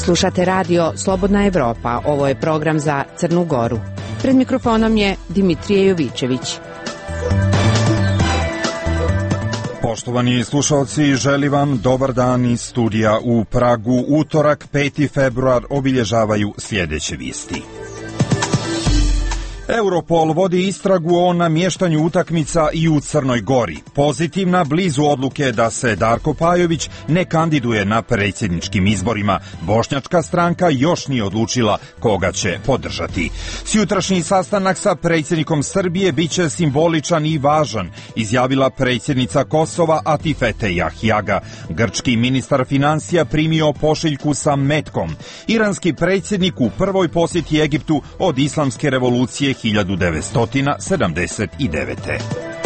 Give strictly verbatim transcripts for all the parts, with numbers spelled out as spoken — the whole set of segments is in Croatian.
Slušate radio Slobodna Evropa, ovo je program za Crnu Goru. Pred mikrofonom je Dimitrije Jovičević. Poštovani slušalci, želim vam dobar dan iz studija u Pragu. Utorak, peti februar, obilježavaju sljedeće vijesti. Europol vodi istragu o namještanju utakmica i u Crnoj Gori. Pozitivna blizu odluke da se Darko Pajović ne kandiduje na predsjedničkim izborima. Bošnjačka stranka još nije odlučila koga će podržati. Sjutrašnji sastanak sa predsjednikom Srbije biće simboličan i važan, izjavila predsjednica Kosova Atifete Jahjaga. Grčki ministar financija primio pošiljku sa metkom. Iranski predsjednik u prvoj posjeti Egiptu od islamske revolucije hiljadu devetsto sedamdeset devete.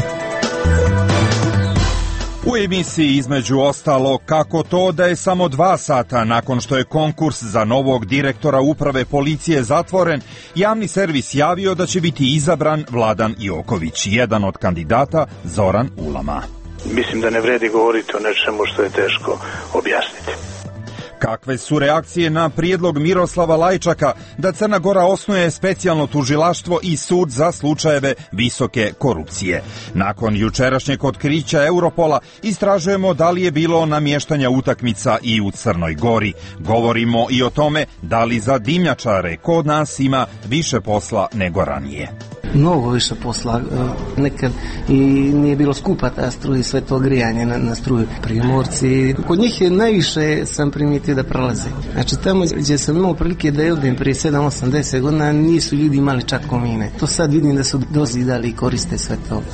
U emisiji između ostalo kako to da je samo dva sata nakon što je konkurs za novog direktora uprave policije zatvoren, javni servis javio da će biti izabran Vladan Joković, jedan od kandidata Zoran Ulama. Mislim da ne vredi govoriti o nečemu što je teško objasniti. Kakve su reakcije na prijedlog Miroslava Lajčaka da Crna Gora osnuje specijalno tužilaštvo i sud za slučajeve visoke korupcije? Nakon jučerašnjeg otkrića Europola istražujemo da li je bilo namještanja utakmica i u Crnoj Gori. Govorimo i o tome da li za dimnjačare kod nas ima više posla nego ranije. Mnogo više posla, nekad i nije bilo skupa ta struja i sve to grijanje na, na struju. Primorci, kod njih je najviše sam primijetio da prolaze. Znači tamo gdje sam imao prilike da jedem prije sedam osam deset godina nisu ljudi imali čak komine. To sad vidim da su dozidali i koriste sve to.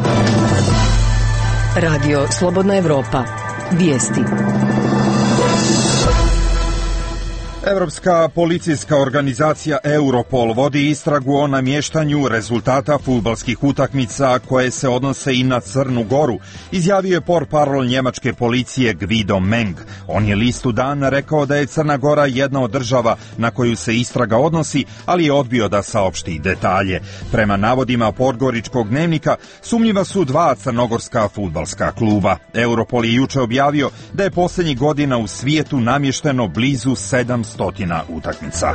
Radio Slobodna Evropa. Vijesti. Evropska policijska organizacija Europol vodi istragu o namještanju rezultata fudbalskih utakmica koje se odnose i na Crnu Goru, izjavio je portparol njemačke policije Guido Meng. On je listu Dana rekao da je Crna Gora jedna od država na koju se istraga odnosi, ali je odbio da saopšti detalje. Prema navodima Podgoričkog dnevnika, sumnjiva su dva crnogorska fudbalska kluba. Europol je juče objavio da je posljednjih godina u svijetu namješteno blizu sedamsto stotina utakmica.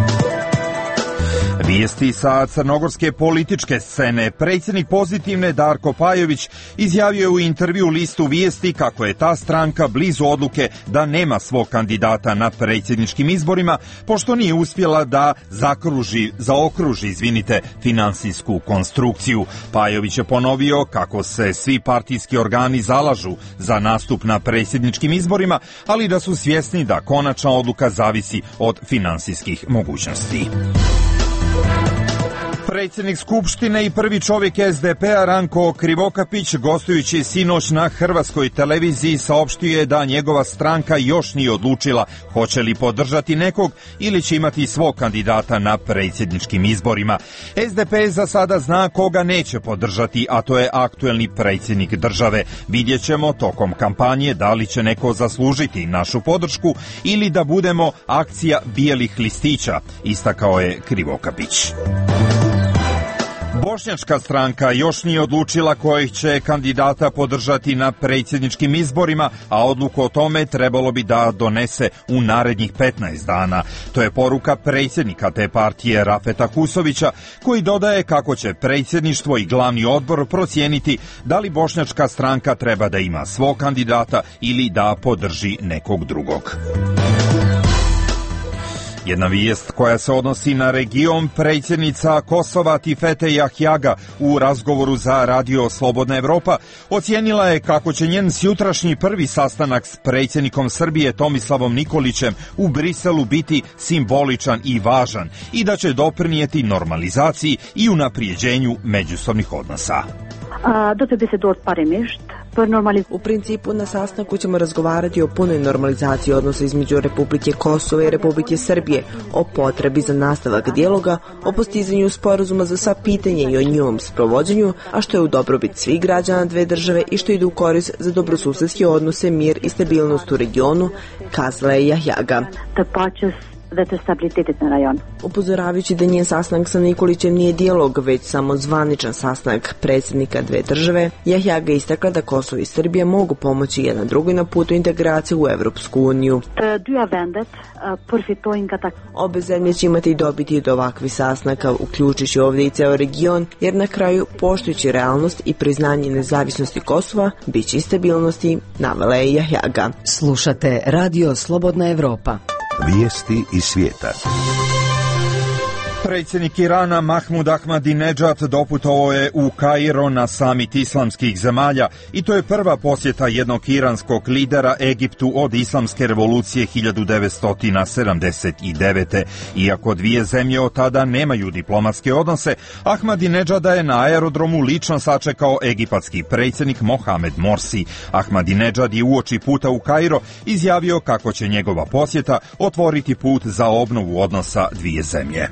Vijesti sa crnogorske političke scene. Predsjednik Pozitivne Darko Pajović izjavio je u intervju listu Vijesti kako je ta stranka blizu odluke da nema svog kandidata na predsjedničkim izborima, pošto nije uspjela da zakruži, zaokruži, izvinite, finansijsku konstrukciju. Pajović je ponovio kako se svi partijski organi zalažu za nastup na predsjedničkim izborima, ali da su svjesni da konačna odluka zavisi od finansijskih mogućnosti. Predsjednik Skupštine i prvi čovjek S D P-a Ranko Krivokapić, gostujući sinoć na hrvatskoj televiziji, saopštio je da njegova stranka još nije odlučila hoće li podržati nekog ili će imati svog kandidata na predsjedničkim izborima. S D P za sada zna koga neće podržati, a to je aktuelni predsjednik države. Vidjet ćemo tokom kampanje da li će neko zaslužiti našu podršku ili da budemo akcija bijelih listića, istakao je Krivokapić. Bošnjačka stranka još nije odlučila kojih će kandidata podržati na predsjedničkim izborima, a odluku o tome trebalo bi da donese u narednih petnaest dana. To je poruka predsjednika te partije Rafeta Kusovića, koji dodaje kako će predsjedništvo i glavni odbor procijeniti da li bošnjačka stranka treba da ima svog kandidata ili da podrži nekog drugog. Jedna vijest koja se odnosi na region. Predsjednica Kosova Atifete Jahjaga u razgovoru za radio Slobodna Evropa ocijenila je kako će njen sjutrašnji prvi sastanak s predsjednikom Srbije Tomislavom Nikolićem u Briselu biti simboličan i važan i da će doprinijeti normalizaciji i unaprijeđenju međusobnih odnosa. U principu na sastanku ćemo razgovarati o punoj normalizaciji odnosa između Republike Kosova i Republike Srbije, o potrebi za nastavak dijaloga, o postizanju sporazuma za sva pitanja i o njihovom sprovođenju, a što je u dobrobit svih građana dve države i što ide u korist za dobrosusedske odnose, mir i stabilnost u regionu, kazala je Jahjaga. veću stabilitet na rajonu. Upozoravajući da njen sastanak sa Nikolićem nije dijalog, već samo zvaničan sastanak predsjednika dve države, Jahjaga istakla da Kosovo i Srbija mogu pomoći jedan drugoj na putu integracije u Evropsku uniju. Obe zemlje će imati i dobiti od ovakvih sastanaka, uključujući ovdje i ceo region, jer na kraju, poštujući realnost i priznanje nezavisnosti Kosova, bit će i stabilnosti, navela je Jahjaga. Slušate Radio Slobodna Evropa. Vijesti iz svijeta. Predsjednik Irana Mahmud Ahmadinejad doputovao je u Kairo na samit islamskih zemalja i to je prva posjeta jednog iranskog lidera Egiptu od islamske revolucije hiljadu devetsto sedamdeset devete. Iako dvije zemlje od tada nemaju diplomatske odnose, Ahmadinejada je na aerodromu lično sačekao egipatski predsjednik Mohamed Morsi. Ahmadinejad je uoči puta u Kairo izjavio kako će njegova posjeta otvoriti put za obnovu odnosa dvije zemlje.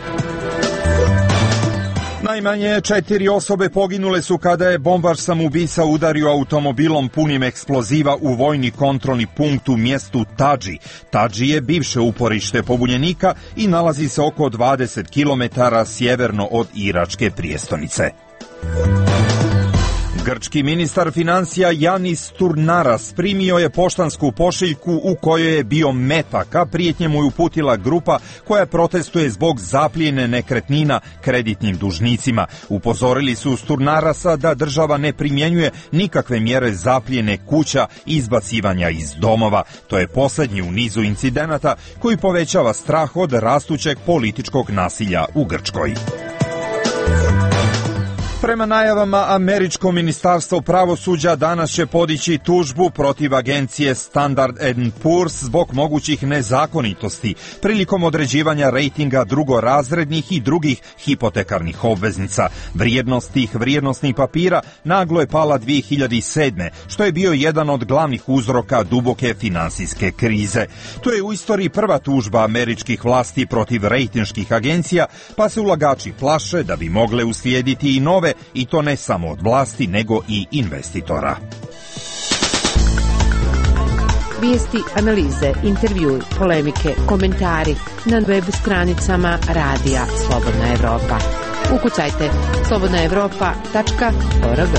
Najmanje četiri osobe poginule su kada je bombaš samoubica udario automobilom punim eksploziva u vojni kontrolni punkt u mjestu Tadži. Tadži je bivše uporište pobunjenika i nalazi se oko dvadeset kilometara sjeverno od iračke prijestolnice. Grčki ministar financija Janis Turnaras primio je poštansku pošiljku u kojoj je bio metak, a prijetnje mu je uputila grupa koja protestuje zbog zaplijene nekretnina kreditnim dužnicima. Upozorili su Turnarasa da država ne primjenjuje nikakve mjere zaplijene kuća i izbacivanja iz domova. To je posljednji u nizu incidenata koji povećava strah od rastućeg političkog nasilja u Grčkoj. Prema najavama, američko ministarstvo pravosuđa danas će podići tužbu protiv agencije Standard and Poor's zbog mogućih nezakonitosti prilikom određivanja rejtinga drugorazrednih i drugih hipotekarnih obveznica. Vrijednost tih vrijednosnih papira naglo je pala dvije hiljade sedme. što je bio jedan od glavnih uzroka duboke finansijske krize. To je u istoriji prva tužba američkih vlasti protiv rejtinških agencija, pa se ulagači plaše da bi mogle uslijediti i nove, i to ne samo od vlasti, nego i investitora. Vijesti, analize, intervjui, polemike, komentari na web stranicama Radija Slobodna Evropa. Ukucajte slobodna evropa tačka org.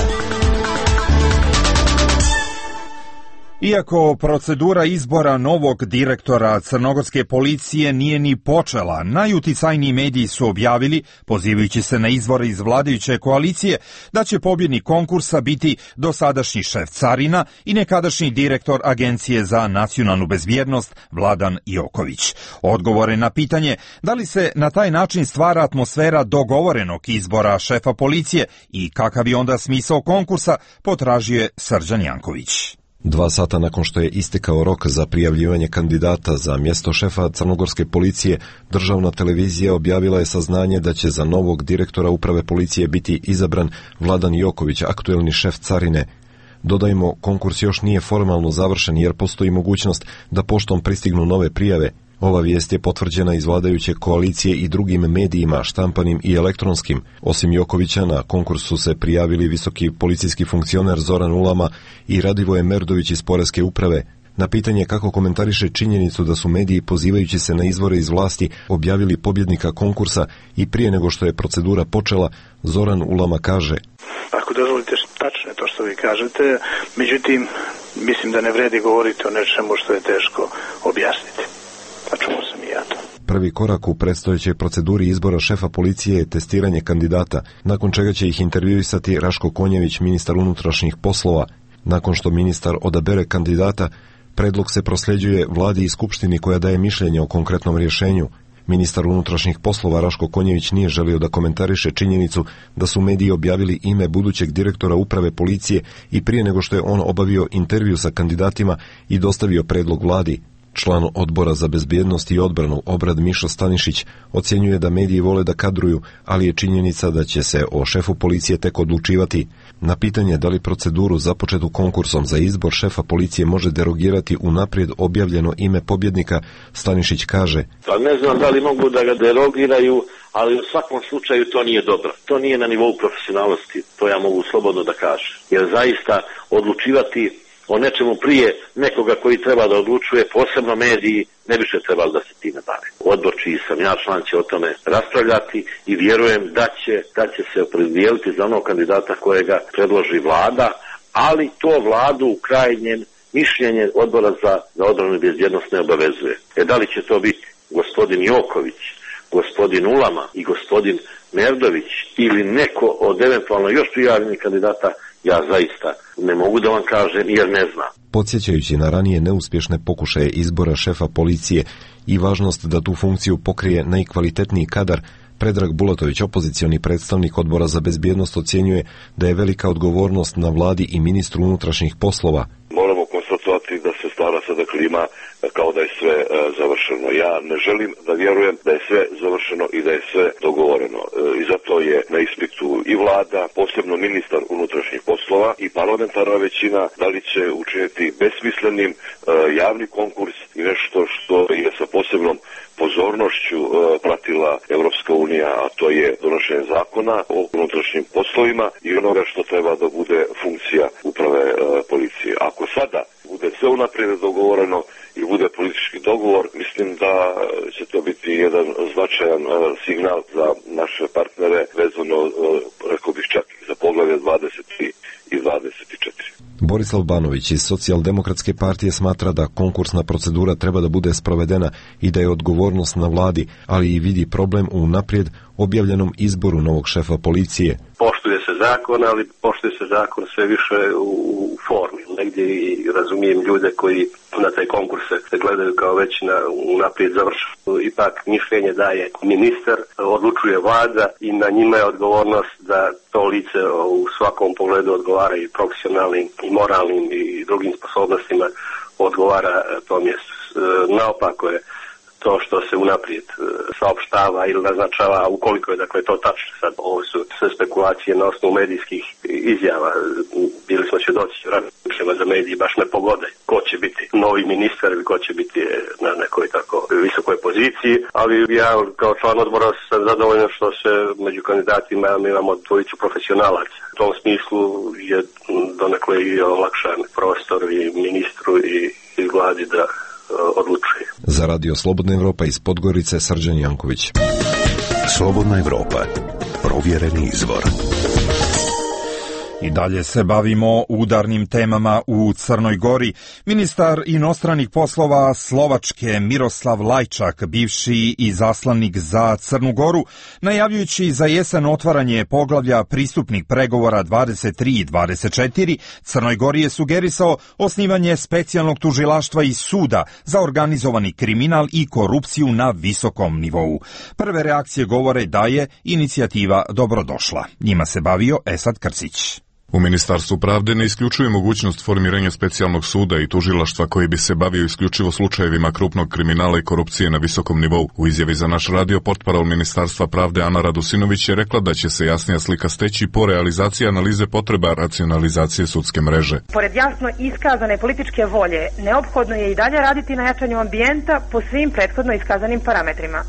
Iako procedura izbora novog direktora crnogorske policije nije ni počela, najuticajniji mediji su objavili, pozivajući se na izvore iz vladajuće koalicije, da će pobjednik konkursa biti dosadašnji šef carina i nekadašnji direktor Agencije za nacionalnu bezbjednost Vladan Joković. Odgovore na pitanje da li se na taj način stvara atmosfera dogovorenog izbora šefa policije i kakav je onda smisao konkursa, potražio je Srđan Janković. Dva sata nakon što je istekao rok za prijavljivanje kandidata za mjesto šefa crnogorske policije, državna televizija objavila je saznanje da će za novog direktora uprave policije biti izabran Vladan Joković, aktuelni šef carine. Dodajmo, konkurs još nije formalno završen jer postoji mogućnost da poštom pristignu nove prijave. Ova vijest je potvrđena iz vladajuće koalicije i drugim medijima, štampanim i elektronskim. Osim Jokovića, na konkursu se prijavili visoki policijski funkcioner Zoran Ulama i Radivoje Merdović iz Poreske uprave. Na pitanje kako komentariše činjenicu da su mediji, pozivajući se na izvore iz vlasti, objavili pobjednika konkursa i prije nego što je procedura počela, Zoran Ulama kaže: Ako dozvolite, tačno je to što vi kažete, međutim, mislim da ne vredi govoriti o nečemu što je teško objasniti. A čuo sam i ja to. Prvi korak u predstojećoj proceduri izbora šefa policije je testiranje kandidata, nakon čega će ih intervjuisati Raško Konjević, ministar unutrašnjih poslova. Nakon što ministar odabere kandidata, predlog se prosljeđuje vladi i skupštini koja daje mišljenje o konkretnom rješenju. Ministar unutrašnjih poslova Raško Konjević nije želio da komentariše činjenicu da su mediji objavili ime budućeg direktora uprave policije i prije nego što je on obavio intervju sa kandidatima i dostavio predlog vladi. Član odbora za bezbjednost i odbranu Obrad Mišo Stanišić ocjenjuje da mediji vole da kadruju, ali je činjenica da će se o šefu policije tek odlučivati. Na pitanje da li proceduru započetu konkursom za izbor šefa policije može derogirati unaprijed objavljeno ime pobjednika, Stanišić kaže: Pa ne znam da li mogu da ga derogiraju, ali u svakom slučaju to nije dobro. To nije na nivou profesionalnosti, to ja mogu slobodno da kažem. Jer zaista odlučivati o nečemu prije nekoga koji treba da odlučuje, posebno mediji, ne bi se trebali da se time bave. odbor čiji sam ja član će o tome raspravljati i vjerujem da će, da će se opredijeliti za onog kandidata kojega predloži vlada, ali to vladu u krajnjem mišljenje odbora za, za odbranu i bezbjednost ne obavezuje. E da li će to biti gospodin Joković, gospodin Ulama i gospodin Merdović ili neko od eventualno još prijavljenih kandidata, ja zaista ne mogu da vam kažem jer ne znam. Podsjećajući na ranije neuspješne pokušaje izbora šefa policije i važnost da tu funkciju pokrije najkvalitetniji kadar, Predrag Bulatović, opozicioni predstavnik Odbora za bezbjednost, ocjenjuje da je velika odgovornost na vladi i ministru unutrašnjih poslova. Moramo konstatovati da se stvara sada klima kao da je sve e, završeno. Ja ne želim da vjerujem da je sve završeno i da je sve dogovoreno. E, I zato je na ispitu i vlada, posebno ministar unutrašnjih poslova i parlamentarna većina, da li će učiniti besmislenim e, javni konkurs i nešto što je sa posebnom pozornošću e, pratila Europska unija, a to je donošenje zakona o unutrašnjim poslovima i onoga što treba da bude funkcija uprave e, policije. Ako sada bude sve unaprijed dogovoreno i bude politički dogovor, mislim da će to biti jedan značajan uh, signal za naše partnere vezano, uh, rekao bih čak i za poglavlje dvadeset tri i dvadeset četiri. Borislav Banović iz Socijaldemokratske partije smatra da konkursna procedura treba da bude sprovedena i da je odgovornost na vladi, ali i vidi problem u naprijed objavljenom izboru novog šefa policije. Poštuje se zakon, ali poštuje se zakon sve više u formi. Negdje i razumijem ljude koji na taj konkurs se gledaju kao već na unaprijed završeno. Ipak mišljenje daje ministar, odlučuje vlada i na njima je odgovornost da to lice u svakom pogledu odgovara i profesionalnim i moralnim i drugim sposobnostima odgovara to mjesto. Naopako je to što se unaprijed saopštava ili naznačava, ukoliko je dakle to tačno. Sad ovo su sve spekulacije na osnovu medijskih izjava. Bili smo svjedoci radnicima za mediji, baš me pogode ko će biti novi ministar ili ko će biti na nekoj tako visokoj poziciji, ali ja kao član odbora sam zadovoljan što se među kandidatima mi imamo dvojicu profesionalaca. U tom smislu je donekle i olakšan prostor i ministru i, i vladi da odlučuje. Za Radio Slobodna Evropa iz Podgorice, Srđan Janković. Slobodna Evropa. Provjereni izvor. I dalje se bavimo udarnim temama u Crnoj Gori. Ministar inostranih poslova Slovačke Miroslav Lajčak, bivši izaslanik za Crnu Goru, najavljujući za jesen otvaranje poglavlja pristupnih pregovora dvadeset tri i dvadeset četiri, Crnoj Gori je sugerisao osnivanje specijalnog tužilaštva i suda za organizovani kriminal i korupciju na visokom nivou. Prve reakcije govore da je inicijativa dobrodošla. Njima se bavio Esad Krcić. U Ministarstvu pravde ne isključuje mogućnost formiranja specijalnog suda i tužilaštva koji bi se bavio isključivo slučajevima krupnog kriminala i korupcije na visokom nivou. U izjavi za naš radio portparol Ministarstva pravde Ana Radusinović je rekla da će se jasnija slika steći po realizaciji analize potreba racionalizacije sudske mreže. Pored jasno iskazane političke volje, neophodno je i dalje raditi na jačanju ambijenta po svim prethodno iskazanim parametrima.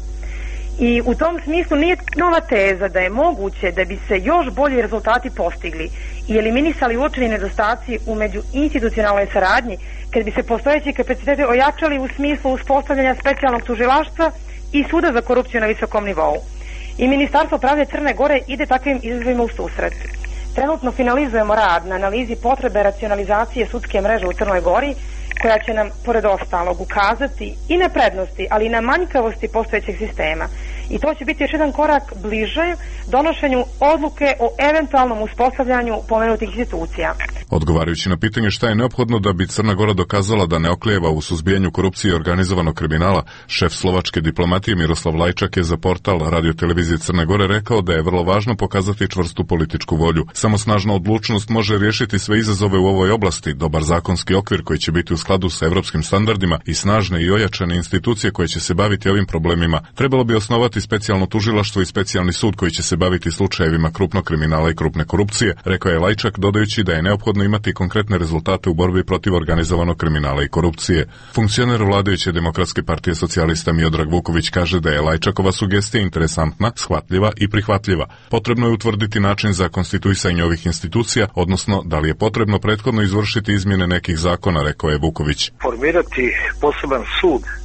I u tom smislu nije nova teza da je moguće da bi se još bolji rezultati postigli i eliminisali uočeni nedostaci u međuinstitucionalnoj saradnji kad bi se postojeći kapaciteti ojačali u smislu uspostavljanja specijalnog tužilaštva i suda za korupciju na visokom nivou. I Ministarstvo pravde Crne Gore ide takvim izazovima u susret. Trenutno finalizujemo rad na analizi potrebe racionalizacije sudske mreže u Crnoj Gori, koja će nam, pored ostalog, ukazati i na prednosti, ali i na manjkavosti postojećeg sistema. I to će biti još jedan korak bliže donošenju odluke o eventualnom uspostavljanju pomenutih institucija. Odgovarajući na pitanje šta je neophodno da bi Crna Gora dokazala da ne oklijeva u suzbijanju korupcije i organizovanog kriminala, šef slovačke diplomatije Miroslav Lajčak je za portal radiotelevizije Crne Gore rekao da je vrlo važno pokazati čvrstu političku volju. Samo snažna odlučnost može riješiti sve izazove u ovoj oblasti, dobar zakonski okvir koji će biti u skladu sa evropskim standardima i snažne i ojačane institucije koje će se baviti ovim problemima. Trebalo bi osnovati specijalno tužilaštvo i specijalni sud koji će se baviti slučajevima krupnog kriminala i krupne korupcije, rekao je Lajčak, dodajući da je neophodno imati konkretne rezultate u borbi protiv organizovanog kriminala i korupcije. Funkcioner vladajuće Demokratske partije socijalista Miodrag Vuković kaže da je Lajčakova sugestija interesantna, shvatljiva i prihvatljiva. Potrebno je utvrditi način za konstituisanje ovih institucija, odnosno da li je potrebno prethodno izvršiti izmjene nekih zakona, rekao je Vuković. Formirati poseban sud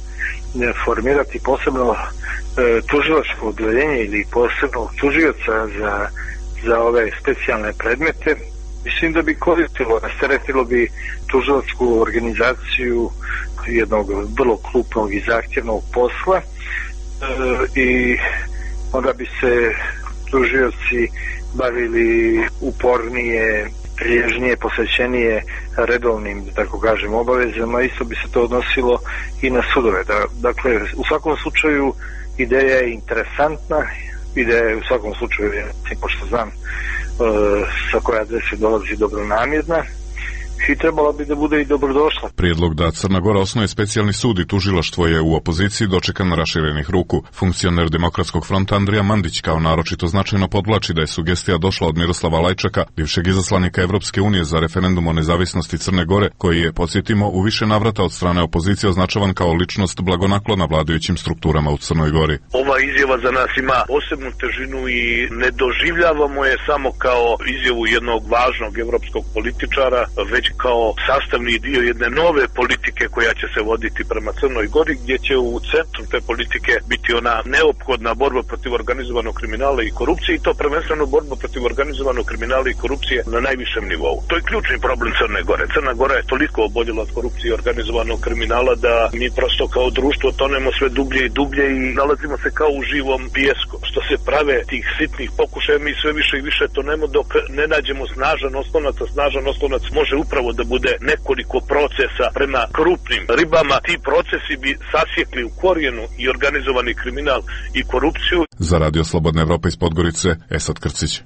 formirati posebno e, tužilačko odeljenje ili posebnog tužioca za, za ove specijalne predmete, mislim da bi koristilo, rasteretilo bi tužilačku organizaciju jednog vrlo krupnog i zahtjevnog posla e, i onda bi se tužioci bavili upornije, priježnije, posvećenije redovnim, da tako kažem, obavezama. Isto bi se to odnosilo i na sudove. Da, dakle, u svakom slučaju ideja je interesantna, ideja je u svakom slučaju, pošto znam e, sa koja adrese dolazi, dobronamjerna i trebala bi da bude i dobrodošla. Prijedlog da Crna Gora osnuje specijalni sud i tužilaštvo je u opoziciji dočekan raširenih ruku. Funkcioner Demokratskog fronta Andrija Mandić kao naročito značajno podvlači da je sugestija došla od Miroslava Lajčaka, bivšeg izaslanika Evropske unije za referendum o nezavisnosti Crne Gore, koji je, podsjetimo, u više navrata od strane opozicije označavan kao ličnost blagonaklona vladajućim strukturama u Crnoj Gori. Ova izjava za nas ima posebnu težinu i ne doživljavamo je samo kao izjavu jednog važnog evropskog političara, već kao sastavni dio jedne nove politike koja će se voditi prema Crnoj Gori, gdje će u centru te politike biti ona neophodna borba protiv organizovanog kriminala i korupcije, i to prvenstveno borba protiv organizovanog kriminala i korupcije na najvišem nivou. To je ključni problem Crne Gore. Crna Gora je toliko oboljela od korupcije i organizovanog kriminala da mi prosto kao društvo tonemo sve dublje i dublje i nalazimo se kao u živom pijesku. Što se prave tih sitnih pokušaja, mi sve više i više tonemo dok ne nađemo snažan oslonac, a snažan oslonac može upravo da bude nekoliko procesa prema krupnim ribama. Ti procesi bi sasjekli u korijenu i organizovani kriminal i korupciju. Za Radio Slobodna Evropa iz Podgorice, Esad Krcić.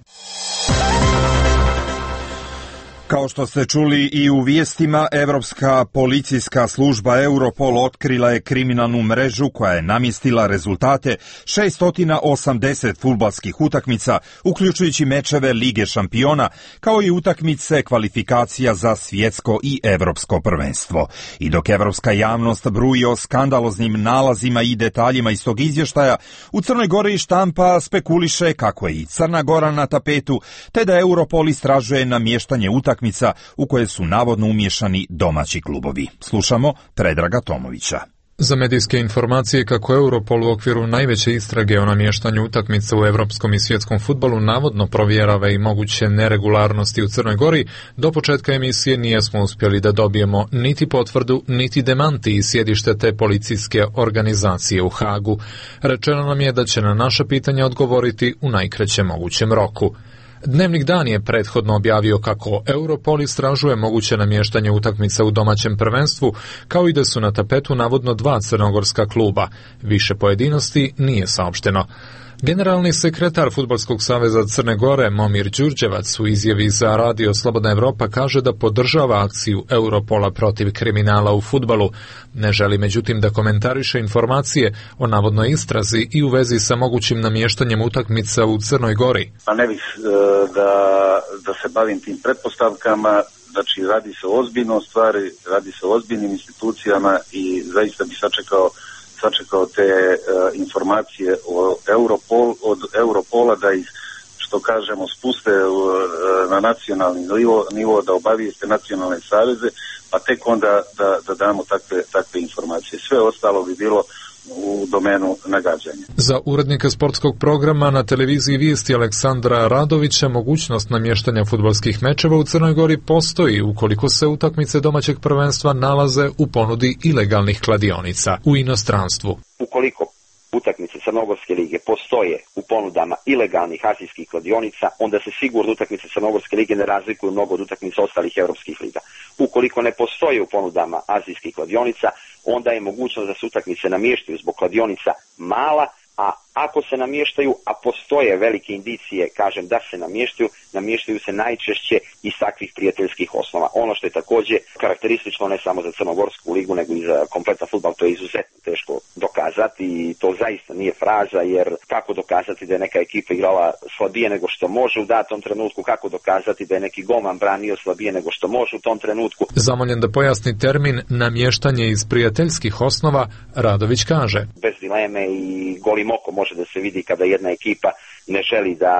Kao što ste čuli i u vijestima, Evropska policijska služba Europol otkrila je kriminalnu mrežu koja je namjestila rezultate šesto osamdeset fudbalskih utakmica, uključujući mečeve Lige šampiona, kao i utakmice kvalifikacija za svjetsko i evropsko prvenstvo. I dok evropska javnost bruji o skandaloznim nalazima i detaljima iz tog izvještaja, u Crnoj Gori štampa spekuliše kako je i Crna Gora na tapetu, te da Europol istražuje namještanje utakmica u koje su navodno umiješani domaći klubovi. Slušamo Predraga Tomovića. Za medijske informacije kako Europol u okviru najveće istrage o namještanju utakmica u evropskom i svjetskom fudbalu navodno provjerava i moguće neregularnosti u Crnoj Gori, do početka emisije nijesmo uspjeli da dobijemo niti potvrdu, niti demanti iz sjedište te policijske organizacije u Hagu. Rečeno nam je da će na naša pitanja odgovoriti u najkraćem mogućem roku. Dnevnik Dan je prethodno objavio kako Europol istražuje moguće namještanje utakmica u domaćem prvenstvu, kao i da su na tapetu navodno dva crnogorska kluba. Više pojedinosti nije saopšteno. Generalni sekretar Fudbalskog saveza Crne Gore Momir Đurđevac u izjavi za Radio Slobodna Evropa kaže da podržava akciju Europola protiv kriminala u fudbalu. Ne želi međutim da komentariše informacije o navodnoj istrazi i u vezi sa mogućim namještanjem utakmica u Crnoj Gori. Pa ne bih da, da se bavim tim pretpostavkama, znači radi se o ozbiljnoj stvari, radi se o ozbiljnim institucijama i zaista bi sačekao sačekao te uh, informacije o Europol, od Europola da ih, što kažemo, spuste uh, na nacionalni nivo, nivo da obavijeste nacionalne saveze, pa tek onda da, da damo takve, takve informacije. Sve ostalo bi bilo u domenu nagađanja. Za urednika sportskog programa na televiziji Vijesti Aleksandra Radovića mogućnost namještanja fudbalskih mečeva u Crnoj Gori postoji ukoliko se utakmice domaćeg prvenstva nalaze u ponudi ilegalnih kladionica u inostranstvu. Ukoliko utakmice Crnogorske lige postoje u ponudama ilegalnih azijskih kladionica, onda se sigurno utakmice Crnogorske lige ne razlikuju mnogo od utakmica ostalih evropskih liga. Ukoliko ne postoje u ponudama azijskih kladionica, onda je mogućnost da se utakmice namještaju zbog kladionica mala, a ako se namještaju, a postoje velike indicije, kažem da se namještaju, namještaju se najčešće iz takvih prijateljskih osnova. Ono što je također karakteristično ne samo za Crnogorsku ligu, nego i za kompletan fudbal, to je izuzetno teško dokazati i to zaista nije fraza, jer kako dokazati da je neka ekipa igrala slabije nego što može u datom trenutku, kako dokazati da je neki golman branio slabije nego što može u tom trenutku. Zamoljen da pojasni termin namještanje iz prijateljskih osnova, Radović kaže: bez dileme i golim okom može da se vidi kada jedna ekipa ne želi da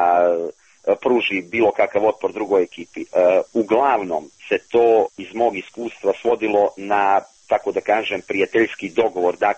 pruži bilo kakav otpor drugoj ekipi. E, uglavnom se to iz mog iskustva svodilo na, tako da kažem, prijateljski dogovor. Dakle,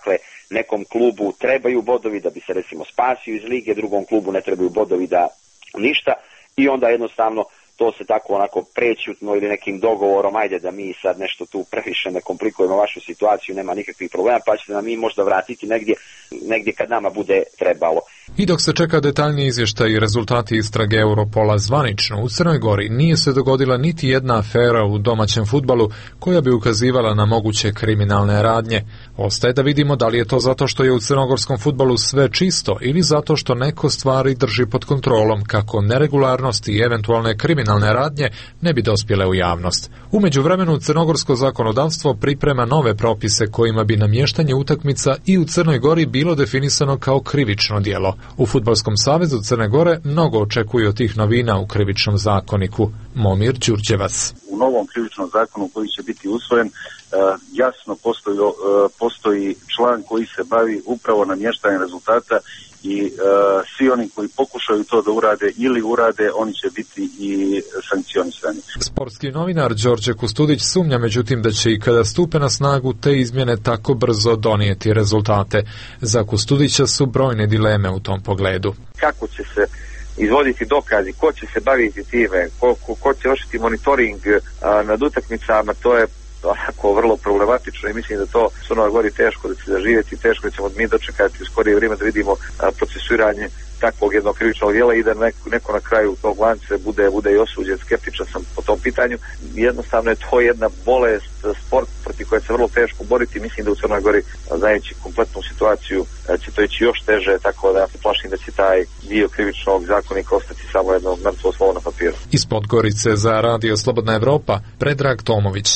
nekom klubu trebaju bodovi da bi se recimo spasio iz lige, drugom klubu ne trebaju bodovi da ništa i onda jednostavno to se tako onako prećutno ili nekim dogovorom, ajde da mi sad nešto tu previše ne komplikujemo vašu situaciju, nema nikakvih problema, pa ćete nam mi možda vratiti negdje, negdje kad nama bude trebalo. I dok se čeka detaljni izvještaj i rezultati istrage Europola zvanično, u Crnoj Gori nije se dogodila niti jedna afera u domaćem fudbalu koja bi ukazivala na moguće kriminalne radnje. Ostaje da vidimo da li je to zato što je u crnogorskom fudbalu sve čisto ili zato što neko stvari drži pod kontrolom kako neregularnosti i eventualne kriminalne radnje ne bi dospjele u javnost. U međuvremenu crnogorsko zakonodavstvo priprema nove propise kojima bi namještanje utakmica i u Crnoj Gori bilo definisano kao krivično djelo. U Fudbalskom savezu Crne Gore mnogo očekuju od tih novina u krivičnom zakoniku. Momir Đurđevac. U novom krivičnom zakonu koji će biti usvojen jasno postoji, postoji član koji se bavi upravo namještanjem rezultata i uh, svi oni koji pokušaju to da urade ili urade, oni će biti i sankcionisani. Sportski novinar Đorđe Kustudić sumnja međutim da će i kada stupe na snagu te izmjene tako brzo donijeti rezultate. Za Kustudića su brojne dileme u tom pogledu. Kako će se izvoditi dokazi, ko će se baviti time, ko, ko, ko će vršiti monitoring a, nad utakmicama, to je onako vrlo problematično i mislim da to u Crnoj Gori teško da će zaživjeti, teško da ćemo mi dočekati u skorije vrijeme da vidimo a, procesuiranje takvog jednog krivičnog djela i da neko, neko na kraju tog lance bude, bude i osuđen. Skeptičan sam po tom pitanju. Jednostavno je to jedna bolest, sport protiv koje se vrlo teško boriti. Mislim da u Crnoj Gori, znajući kompletnu situaciju, će to ići još teže, tako da se plašim da će taj dio krivičnog zakonika ostati samo jedno mrtvo slovo na papiru. Iz Podgorice za Radio Slobodna Evropa, Predrag Tomović.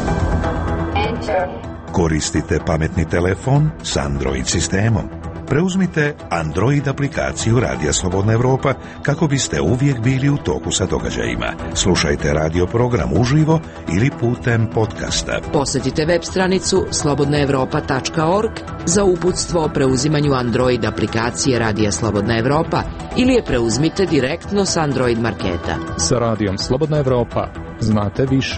Koristite pametni telefon s Android sistemom. Preuzmite Android aplikaciju Radija Slobodna Evropa kako biste uvijek bili u toku sa događajima. Slušajte radio program uživo ili putem podcasta. Posjetite web stranicu slobodna evropa tačka org za uputstvo o preuzimanju Android aplikacije Radija Slobodna Evropa ili je preuzmite direktno s Android marketa. Sa Radijom Slobodna Evropa znate više.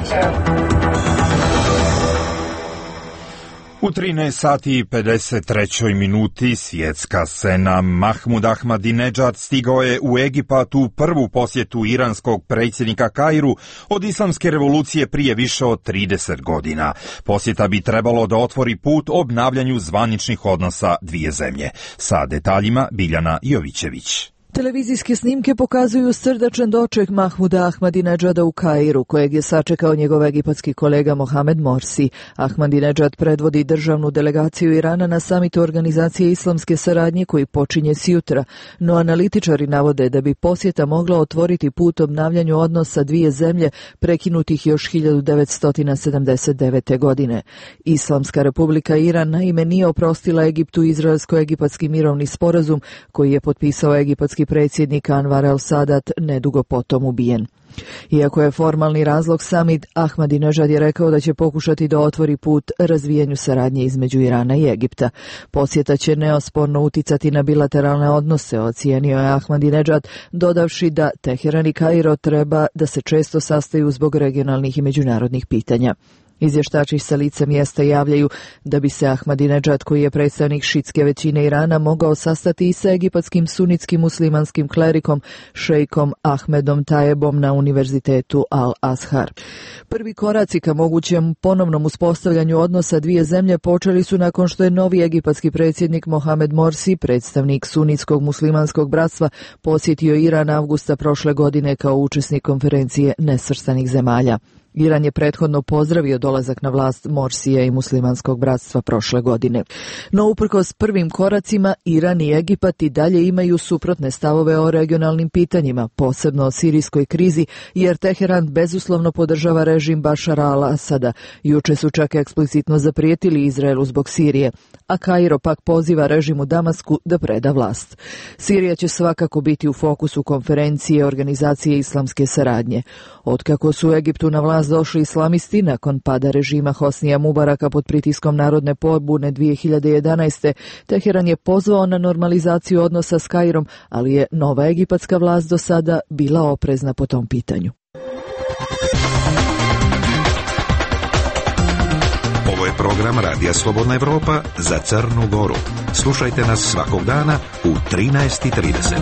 U trinaest sati i pedeset trećoj minuti svjetska scena. Mahmud Ahmadinejad stigao je u Egipat u prvu posjetu iranskog predsjednika Kairu od islamske revolucije prije više od trideset godina. Posjeta bi trebalo da otvori put obnavljanju zvaničnih odnosa dvije zemlje. Sa detaljima Biljana Jovićević. Televizijske snimke pokazuju srdačan doček Mahmuda Ahmadinejada u Kairu, kojeg je sačekao njegov egipatski kolega Mohamed Morsi. Ahmadinejad predvodi državnu delegaciju Irana na samitu Organizacije islamske saradnje koji počinje sjutra, no analitičari navode da bi posjeta mogla otvoriti put obnavljanju odnosa dvije zemlje prekinutih još hiljadu devetsto sedamdeset devete. godine. Islamska republika Iran naime nije oprostila Egiptu izraelsko-egipatski mirovni sporazum koji je potpisao egipatski predsjednik Anwar el-Sadat nedugo potom ubijen. Iako je formalni razlog samit, Ahmadinejad je rekao da će pokušati da otvori put razvijanju saradnje između Irana i Egipta. Posjeta će neosporno uticati na bilateralne odnose, ocijenio je Ahmadinejad, dodavši da Teheran i Kairo treba da se često sastaju zbog regionalnih i međunarodnih pitanja. Izvještači sa lica mjesta javljaju da bi se Ahmadinejad, koji je predstavnik šitske većine Irana, mogao sastati i sa egipatskim sunitskim muslimanskim klerikom šejkom Ahmedom Tajebom na univerzitetu Al-Azhar. Prvi koraci ka mogućem ponovnom uspostavljanju odnosa dvije zemlje počeli su nakon što je novi egipatski predsjednik Mohamed Morsi, predstavnik sunitskog muslimanskog bratstva, posjetio Iran avgusta prošle godine kao učesnik konferencije nesvrstanih zemalja. Iran je prethodno pozdravio dolazak na vlast Morsija i muslimanskog bratstva prošle godine. No uprkos prvim koracima, Iran i Egipat i dalje imaju suprotne stavove o regionalnim pitanjima, posebno o sirijskoj krizi, jer Teheran bezuslovno podržava režim Bašara al-Asada. Juče su čak eksplicitno zaprijetili Izraelu zbog Sirije, a Kairo pak poziva režim u Damasku da preda vlast. Sirija će svakako biti u fokusu konferencije Organizacije islamske saradnje. Otkako su u Egiptu na vlast došli islamisti nakon pada režima Hosnija Mubaraka pod pritiskom narodne pobune dvije hiljade jedanaeste. Teheran je pozvao na normalizaciju odnosa s Kairom, ali je nova egipatska vlast do sada bila oprezna po tom pitanju. Ovo je program Radija Slobodna Evropa za Crnu Goru. Slušajte nas svakog dana u trinaest i trideset.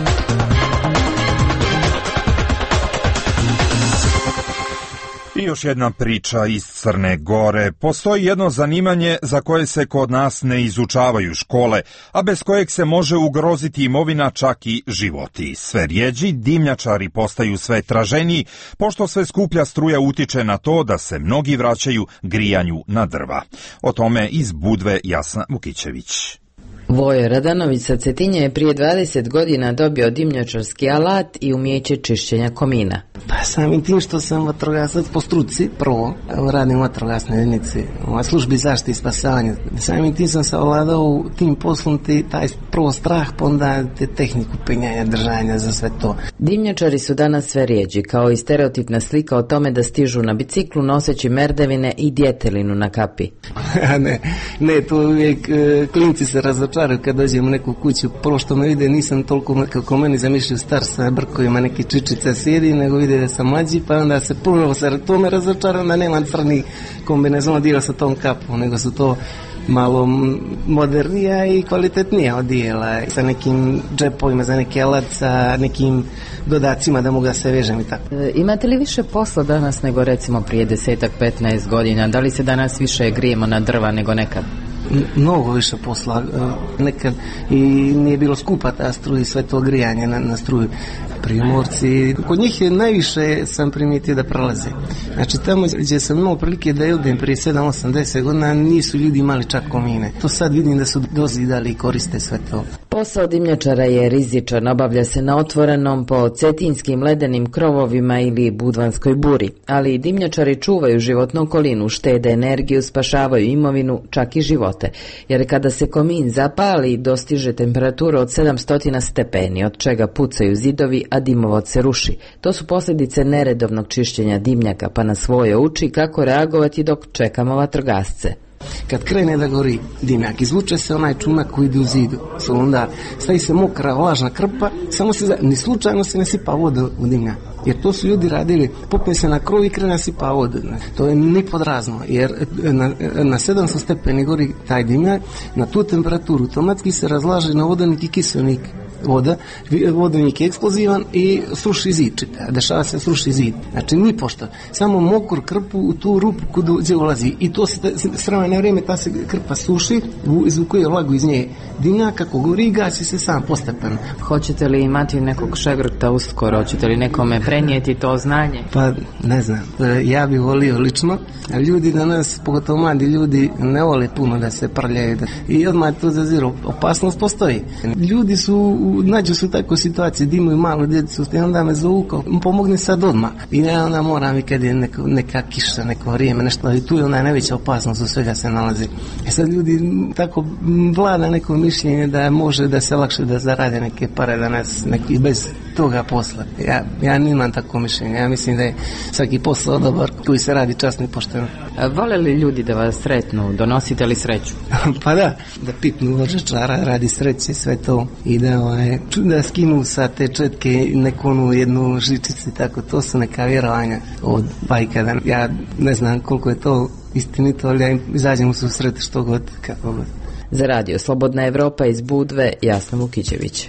I još jedna priča iz Crne Gore. Postoji jedno zanimanje za koje se kod nas ne izučavaju škole, a bez kojeg se može ugroziti imovina, čak i životi. Sve rijeđi dimnjačari postaju sve traženiji, pošto sve skuplja struja utiče na to da se mnogi vraćaju grijanju na drva. O tome iz Budve Jasna Vukićević. Vojo Radanović sa Cetinje je prije dvadeset godina dobio dimnjačarski alat i umijeće čišćenja komina. Pa samim tim što sam vatrogasac po struci, prvo, radim u vatrogasnoj jedinici, u službi zaštite i spasavanja. Samim tim sam se ovladao tim poslom, te, taj prvo strah, pa onda te tehniku penjanja, držanja za sve to. Dimnjačari su danas sve rijeđi, kao i stereotipna slika o tome da stižu na biciklu noseći merdevine i djetelinu na kapi. ne, ne, to uvijek e, klinci se razočaraju kad dođem u neku kuću. Prvo što me vide, nisam toliko kako meni zamišljaju star sa brkovima, neke čičice sjedi, nego vide da sam mlađi, pa onda se prvo se to me razočara, onda nema crni kombinezon odijela sa tom kapom, nego su to malo modernija i kvalitetnija odijela sa nekim džepovima za neke alat, sa nekim dodacima da mogu da se vežem i tako. E, imate li više posla danas nego recimo prije desetak, petnaest godina? Da li se danas više grijemo na drva nego nekad? Mnogo više posla nekad i nije bilo skupa ta struja i sve to grijanje na, na struju. Primorci, kod njih je najviše sam primijetio da prelaze. Znači tamo gdje sam imao prilike da jedem prije sedam osam deset godina nisu ljudi imali čak komine. To sad vidim da su dozidali i koriste sve to. Posao dimnjačara je rizičan, obavlja se na otvorenom po cetinskim ledenim krovovima ili budvanskoj buri, ali dimnjačari čuvaju životnu okolinu, štede energiju, spašavaju imovinu, čak i živote, jer kada se komin zapali dostiže temperaturu od sedamsto stepeni, od čega pucaju zidovi, a dimovod se ruši. To su posljedice neredovnog čišćenja dimnjaka, pa nas Vojo uči kako reagovati dok čekamo vatrogasce. Kad krene da gori dimnjak, izvuče se onaj čumak koji ide u zidu. Onda stavi se mokra, vlažna krpa, samo se, ni slučajno se ne sipa voda u dimnjak. Jer to su ljudi radili, popne se na krov i krene sipa voda. To je ni podrazno, jer na, na sedamsto stepeni gori taj dimnjak, na tu temperaturu automatski se razlaže na vodanik i kiselnik voda, vodanik je eksplozivan i sruši zid čita, dešava se sruši zid. Znači ni pošto, samo mokru krpu u tu rupu gdje ulazi i to se s vremena na vrijeme ta se krpa suši, izvukuje vlagu iz nje dimnjak, kako gori gasi se sam postepeno. Hoćete li imati nekog šegrta uskoro, hoćete li nekome prenijeti to znanje? Pa ne znam, ja bih volio lično, a ljudi danas, pogotovo mladi ljudi, ne vole puno da se prljaju i odmah to zaziru, opasnost postoji. Ljudi su nađu se u takvoj situaciji da imaju malu djecu i onda me zovu kao pomogne sad odmah i ja onda moram i kad je neko, neka kiša, neko vrijeme, nešto, i tu je ona najveća opasnost u svega se nalazi. E sad ljudi tako vlada neko mišljenje da može da se lakše da zarade neke pare danas neki bez toga posla. Ja, ja nimam tako mišljenje, ja mislim da je svaki posao dobar koji se radi časno i pošteno. Vole li ljudi da vas sretnu, donosite li sreću? Pa da, da pitnu vožečara, radi sreće, sve to i da, ovaj, da skinu sa te četke nekonu jednu žičicu, tako, to su neka vjerovanja od bajka. Da, ja ne znam koliko je to istinito, ali ja izađem u susret što god, kako god. Za radio Slobodna Evropa iz Budve, Jasna Vukićević.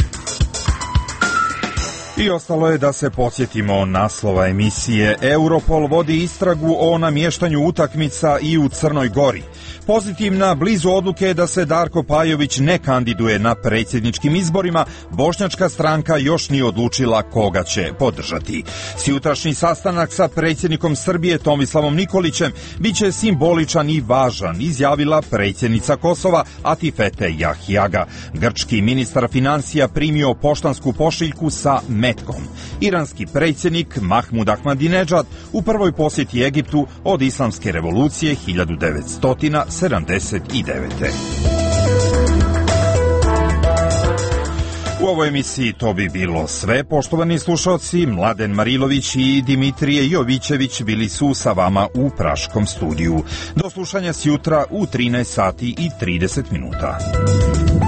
I ostalo je da se podsjetimo naslova emisije. Europol vodi istragu o namještanju utakmica i u Crnoj Gori. Pozitivna blizu odluke da se Darko Pajović ne kandiduje na predsjedničkim izborima, bošnjačka stranka još nije odlučila koga će podržati. Sjutrašnji sastanak sa predsjednikom Srbije Tomislavom Nikolićem biće simboličan i važan, izjavila predsjednica Kosova Atifete Jahjaga. Grčki ministar financija primio poštansku pošiljku sa metkom. Iranski predsjednik Mahmud Ahmadinedžad u prvoj posjeti Egiptu od islamske revolucije hiljadu devetsto sedamdeset devete. U ovoj emisiji to bi bilo sve. Poštovani slušalci, Mladen Marilović i Dimitrije Jovićević bili su sa vama u Praškom studiju. Do slušanja sjutra u trinaest sati i trideset minuta.